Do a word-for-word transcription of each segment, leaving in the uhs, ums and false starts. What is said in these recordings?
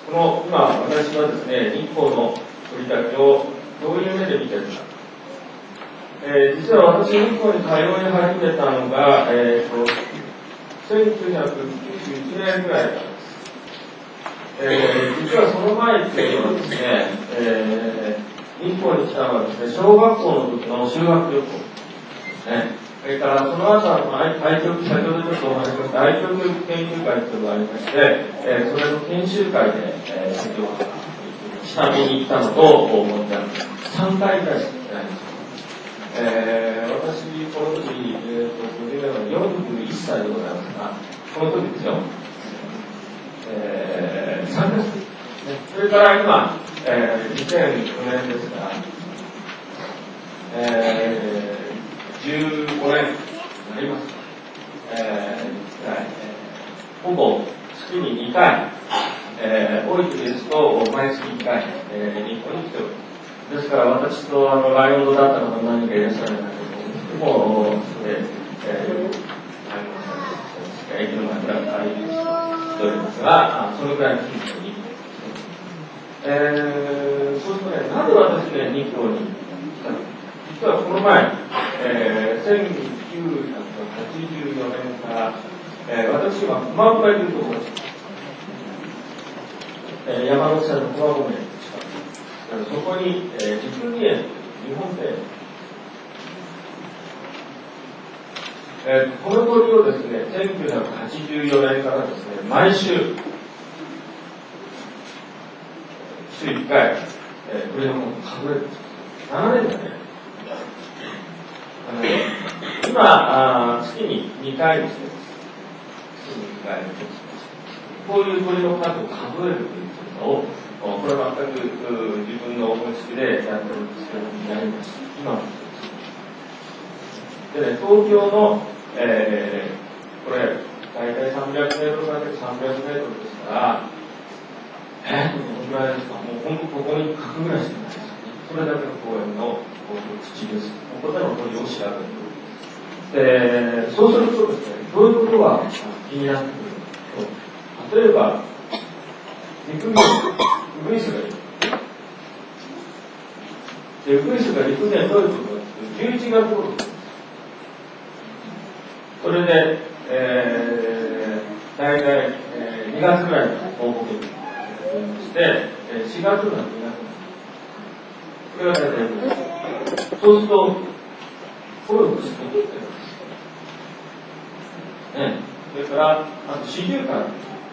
この今、私はですね、日光の取り立てをどういう目で見ているか。えー、実は私、日光に通い始めたのが、えー、とせんきゅうひゃくきゅうじゅういちねんぐらいからです。えー、実はその前っていうのはですね、えー、日光に来たのはですね、小学校の時の修学旅行ですね。それからその後は愛極、先ほどちょっとお話しました愛極研究会というのがありまして、えー、それの研修会で、えー、先ほど下見に行ったのと思ってあるさんかいぐらいしか行ってないんですよ。えー、私、この時、えー、とよんじゅういっさいでございますが、この時ですよ、えー、さんかいですね。それから今、えー、にせんごねんですから、えーじゅうごねんになります。えー、ほぼ月ににかい、えー、多い時ですと毎月いっかい、えー、日本に来ております。ですから私とあのライオンドだった方何人かいらっしゃるんだけども、それで、えー、ライオンド駅の前から会議しておりますが、そのくらいの頻度に、えー、そうするとね、なぜ私ね、日光に来たのか。実はこの前、えー、せんきゅうひゃくはちじゅうよねんから、えー、私は熊本というところです。えー、山口県の熊本県近く、そこに、えー、実技園、日本庭園、えー、この鳥をですね、せんきゅうひゃくはちじゅうよねんからですね、毎週、週いっかい、えー、鳥のものを数えるんです。ななねんだね。今あ、月ににかいにしてます。月ににかいにしてます。こういう鳥の数を数えるというのを、これは全く自分の思いつきでやってるんですけども、やりました。今もでね、東京の、えー、これ、大体さんびゃくメートルかけるさんびゃくメートルですから、えー、どのぐらいですか、もう本当ここに書くぐらいしかないですよね。それだけの公園の土です。ここでの鳥を調べる。で、そうするとですね、どういうことが気になってくると、例えば、陸にウグイスがいる。で、ウグイスが陸にはどういうことかというと、じゅういちがつ頃です。それで、えー、大体、えー、にがつぐらいの報告になりまして、えー、しがつのにがつ。これが大体、そうすると、これをずっと取ってるんです。ね、それから、あと四十間。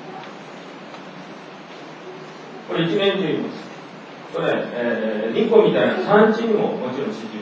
これ一年中います。これ、えー、日光みたいな産地にももちろん四十。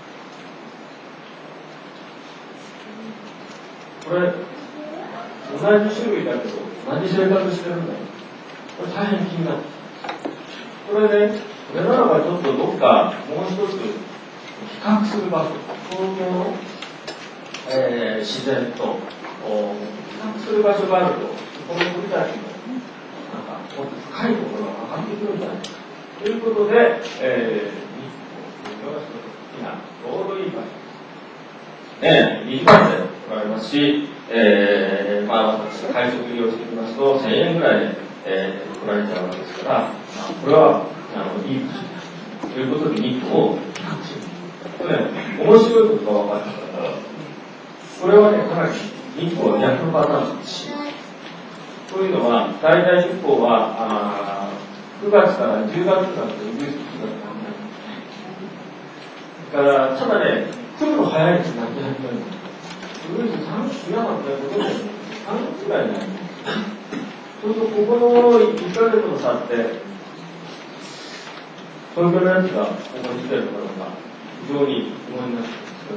これ、同じ種類だけど、同じ生活してるんだよ。これ大変気になる。これね、これならばちょっとどっかもう一つ比較する場所、東京の、えー、自然と比較する場所があると、この鳥たちのなんかもっと深いところが分かってくるんじゃないかということで、えー、日光が一つ好きなちょうどいい場所です。ね、にじかんで来られますし、えー、まあ私会食利用してきますとせんえんぐらいで、えー、来られちゃうわけですから、まあ、これはあのいい場所ということで日光を比較する。これね、面白いことが分かったから、これはね、かなり日光は逆のパターンですし、というのは、大体日光はあくがつからじゅうがつまでウグイスの姿がない。だから、ただね、来るの早いです、泣き始める。ウグイスさんがついなかったことで、さんがつぐらいになります。そうすると、ここのいっかげつの差って、東京のやつがここに来てるのが非常に思います。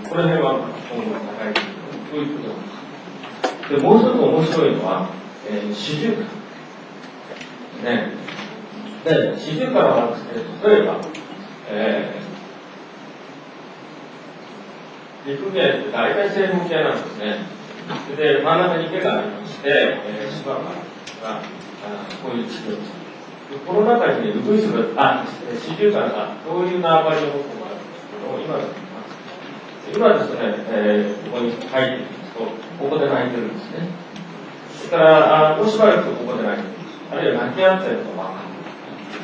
この辺は今後高いということなんです。で、もう一つ面白いのは、えー、四十間。ね。で、四十間はですね、例えば、えー、陸系って大体正方形なんですね。で、真ん中に池がありまして、えー、島があこういう地形です。この中にね、ウグイスが、あ、四十間が恐竜の縄張りを持ってもらうんですけど、今ですね、今ですね、えー、ここに入っていきますと、ここで鳴いてるんですね。それから、あもうしばらくとここで鳴いてるんです。あるいは鳴き合ってるのが分かる。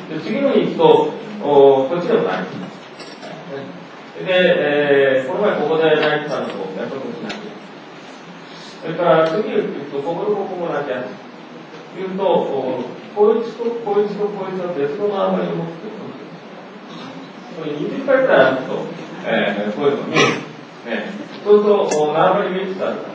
で、次の日行くと、おこっちでもない。で、えー、この前ここで泣いてたのと、やっぱりこっち泣いてる。それから次行くと、ここでここも泣いてやる。言うと、こいつとこいつとこいつは別の縄張りを持ってる。これにじゅっかいくらいあると、えー、こういうのを見る。ね、そうすると、縄張りがいくつあるか。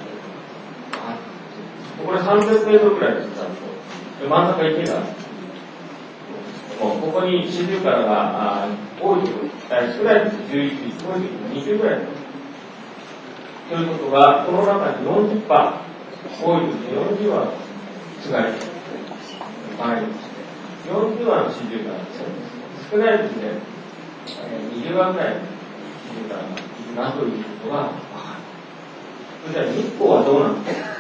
これさんびゃくメートルくらいです、ちゃんと。真ん中池がある。もうここにシジュウカラが多いと、少ないとじゅういち、多いとにじゅうぐらいだということが、この中に よんじゅっパーセント、多いとよんじゅうわのつがい、場合ですね。よんじゅうわのシジュウカラですね。少ないとね、にじゅうわぐらいのシジュウカラがいるなということが分かる。それじゃあ日光はどうなのか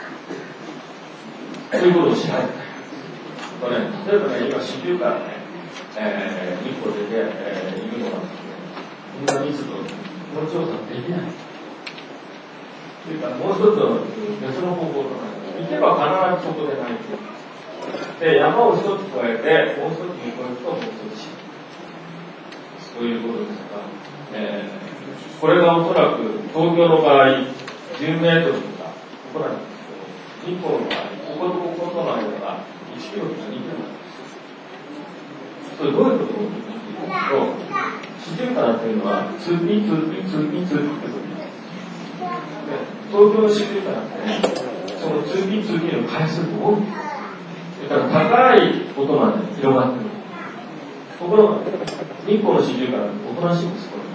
ということを調べたい。これ、例えばね、今シジュウカラね、えー、日光出て、えー、いるのがみんな密度、この調査できない。というか、もう一つの別の方法とか、行けば必ずそこでないと。で、山を一つ越えて、もう一つに越えるともう一つ。ということですが、えー、これがおそらく東京の場合、じゅうメートルとか、ここなんですけど、日光の場合、こことこことの間がいちキロとかにキロなんです。それどういうことを言っているかというと、シジュウカラというのは、通勤、通勤、通勤、通勤ってことです。東京のシジュウカラってね、その通勤、通勤の回数が多い。それから高い音まで広がっている。ところが、日光のシジュウカラっておとなしいんです、これ。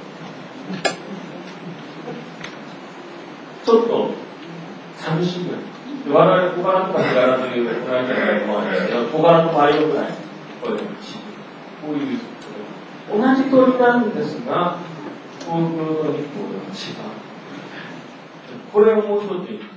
ちょっと寂しいぐらい。我々、小柄とか手柄という、この間から思わないですけど、小柄と周りのぐらい、これでこういう同じ鳥なんですが、東京と日光では違う。これをもう一つ言う。